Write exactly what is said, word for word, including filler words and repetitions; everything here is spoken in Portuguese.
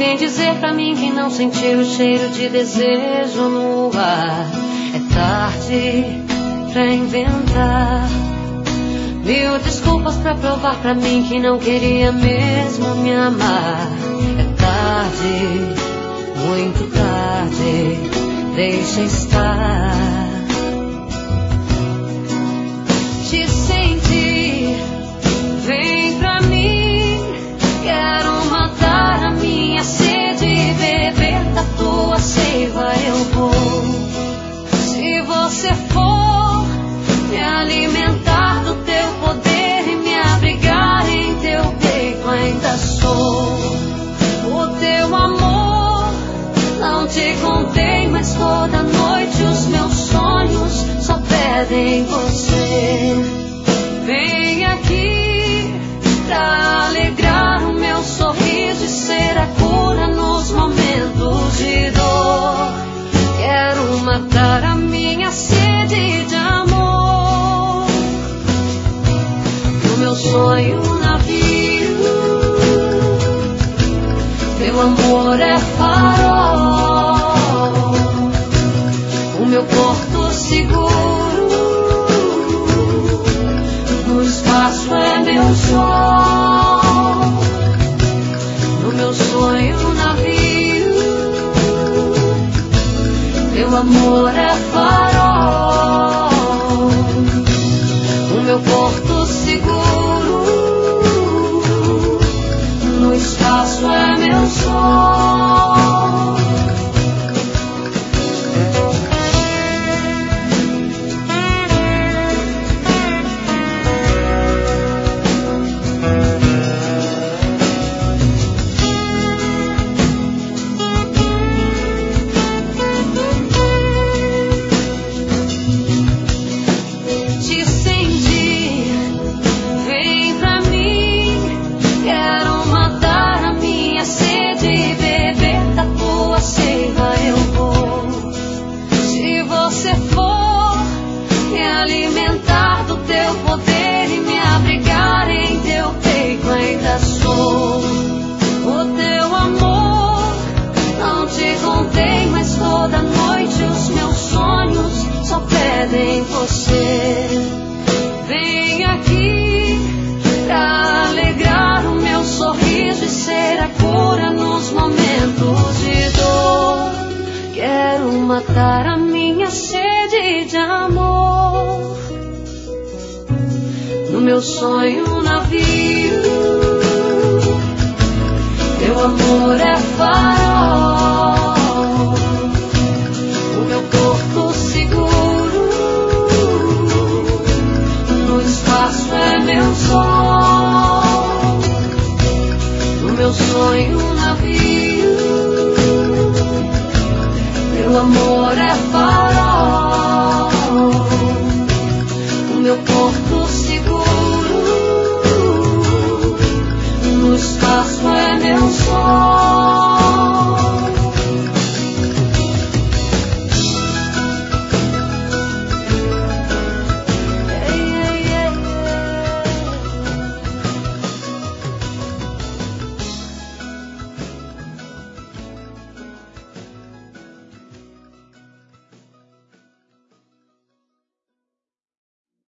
vem dizer pra mim que não sentiu o cheiro de desejo no ar. É tarde pra inventar mil desculpas pra provar pra mim que não queria mesmo me amar. É tarde, muito tarde, deixa estar. Te senti, vem pra mim, quero matar a minha sede e beber da tua seiva eu vou. Se você for me alimentar do teu poder e me abrigar em teu peito, ainda sou o teu amor. Não te contei, mas toda noite os meus sonhos só pedem você. Vem aqui pra alegrar o meu sorriso e ser a cura nos momentos de dor. Quero matar a minha sede de amor. No meu sonho navio, meu amor é farol, o meu porto seguro, no espaço é meu sol. No meu sonho navio, meu amor é farol, o meu porto seguro, no espaço é meu sol. Em você, vem aqui pra alegrar o meu sorriso e ser a cura nos momentos de dor. Quero matar a minha sede de amor. No meu sonho navio, meu amor é farol, o meu porto seguro, é meu sol. No meu sonho navio, meu amor é farol, o meu porto seguro, no espaço é meu sol.